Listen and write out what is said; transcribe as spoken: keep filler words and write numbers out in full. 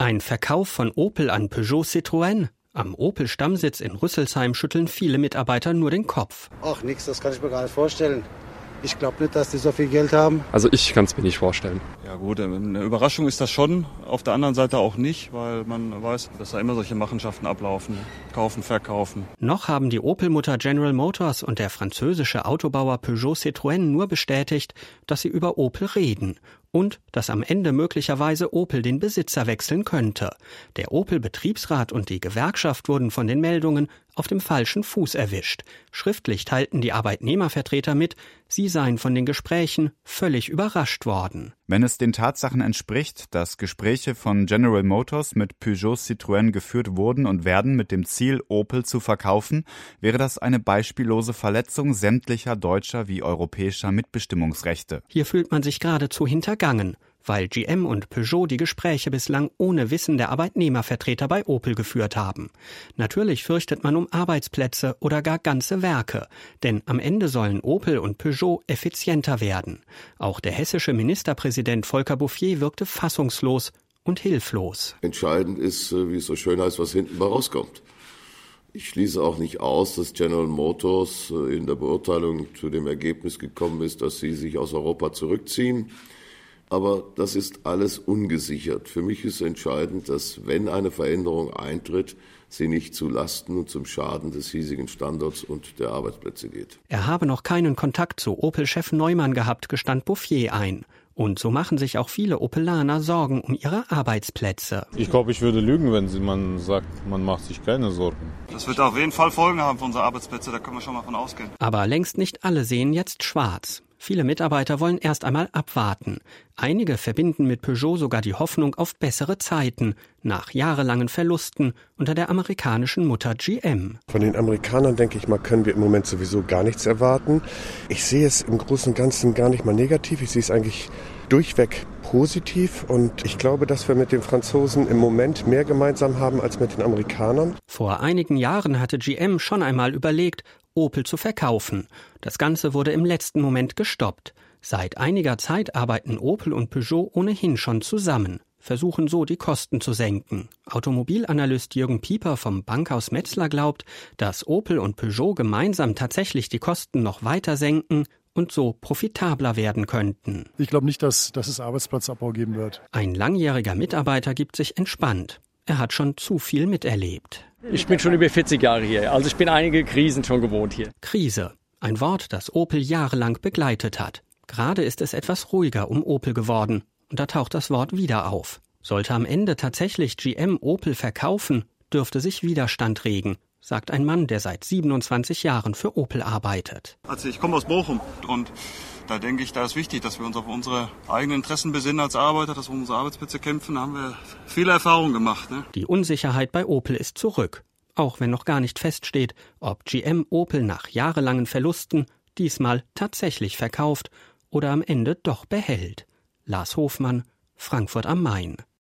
Ein Verkauf von Opel an Peugeot Citroën? Am Opel-Stammsitz in Rüsselsheim schütteln viele Mitarbeiter nur den Kopf. Ach nix, das kann ich mir gar nicht vorstellen. Ich glaube nicht, dass die so viel Geld haben. Also ich kann es mir nicht vorstellen. Ja gut, eine Überraschung ist das schon, auf der anderen Seite auch nicht, weil man weiß, dass da immer solche Machenschaften ablaufen. Kaufen, verkaufen. Noch haben die Opel-Mutter General Motors und der französische Autobauer Peugeot Citroën nur bestätigt, dass sie über Opel reden. Und dass am Ende möglicherweise Opel den Besitzer wechseln könnte. Der Opel-Betriebsrat und die Gewerkschaft wurden von den Meldungen auf dem falschen Fuß erwischt. Schriftlich teilten die Arbeitnehmervertreter mit, sie seien von den Gesprächen völlig überrascht worden. Wenn es den Tatsachen entspricht, dass Gespräche von General Motors mit Peugeot Citroën geführt wurden und werden mit dem Ziel, Opel zu verkaufen, wäre das eine beispiellose Verletzung sämtlicher deutscher wie europäischer Mitbestimmungsrechte. Hier fühlt man sich geradezu hintergangen, weil G M und Peugeot die Gespräche bislang ohne Wissen der Arbeitnehmervertreter bei Opel geführt haben. Natürlich fürchtet man um Arbeitsplätze oder gar ganze Werke, denn am Ende sollen Opel und Peugeot effizienter werden. Auch der hessische Ministerpräsident Volker Bouffier wirkte fassungslos und hilflos. Entscheidend ist, wie es so schön heißt, was hinten bei rauskommt. Ich schließe auch nicht aus, dass General Motors in der Beurteilung zu dem Ergebnis gekommen ist, dass sie sich aus Europa zurückziehen. Aber das ist alles ungesichert. Für mich ist entscheidend, dass, wenn eine Veränderung eintritt, sie nicht zu Lasten und zum Schaden des hiesigen Standorts und der Arbeitsplätze geht. Er habe noch keinen Kontakt zu Opel-Chef Neumann gehabt, gestand Bouffier ein. Und so machen sich auch viele Opelaner Sorgen um ihre Arbeitsplätze. Ich glaube, ich würde lügen, wenn man sagt, man macht sich keine Sorgen. Das wird auf jeden Fall Folgen haben für unsere Arbeitsplätze, da können wir schon mal von ausgehen. Aber längst nicht alle sehen jetzt schwarz. Viele Mitarbeiter wollen erst einmal abwarten. Einige verbinden mit Peugeot sogar die Hoffnung auf bessere Zeiten, nach jahrelangen Verlusten unter der amerikanischen Mutter G M. Von den Amerikanern, denke ich mal, können wir im Moment sowieso gar nichts erwarten. Ich sehe es im Großen und Ganzen gar nicht mal negativ. Ich sehe es eigentlich durchweg positiv und ich glaube, dass wir mit den Franzosen im Moment mehr gemeinsam haben als mit den Amerikanern. Vor einigen Jahren hatte G M schon einmal überlegt, Opel zu verkaufen. Das Ganze wurde im letzten Moment gestoppt. Seit einiger Zeit arbeiten Opel und Peugeot ohnehin schon zusammen, versuchen so die Kosten zu senken. Automobilanalyst Jürgen Pieper vom Bankhaus Metzler glaubt, dass Opel und Peugeot gemeinsam tatsächlich die Kosten noch weiter senken und so profitabler werden könnten. Ich glaube nicht, dass, dass es Arbeitsplatzabbau geben wird. Ein langjähriger Mitarbeiter gibt sich entspannt. Er hat schon zu viel miterlebt. Ich bin schon über vierzig Jahre hier, also ich bin einige Krisen schon gewohnt hier. Krise, ein Wort, das Opel jahrelang begleitet hat. Gerade ist es etwas ruhiger um Opel geworden und da taucht das Wort wieder auf. Sollte am Ende tatsächlich G M Opel verkaufen, dürfte sich Widerstand regen, sagt ein Mann, der seit siebenundzwanzig Jahren für Opel arbeitet. Also ich komme aus Bochum und da denke ich, da ist wichtig, dass wir uns auf unsere eigenen Interessen besinnen als Arbeiter, dass wir um unsere Arbeitsplätze kämpfen. Da haben wir viele Erfahrungen gemacht. Ne? Die Unsicherheit bei Opel ist zurück, auch wenn noch gar nicht feststeht, ob G M Opel nach jahrelangen Verlusten diesmal tatsächlich verkauft oder am Ende doch behält. Lars Hofmann, Frankfurt am Main.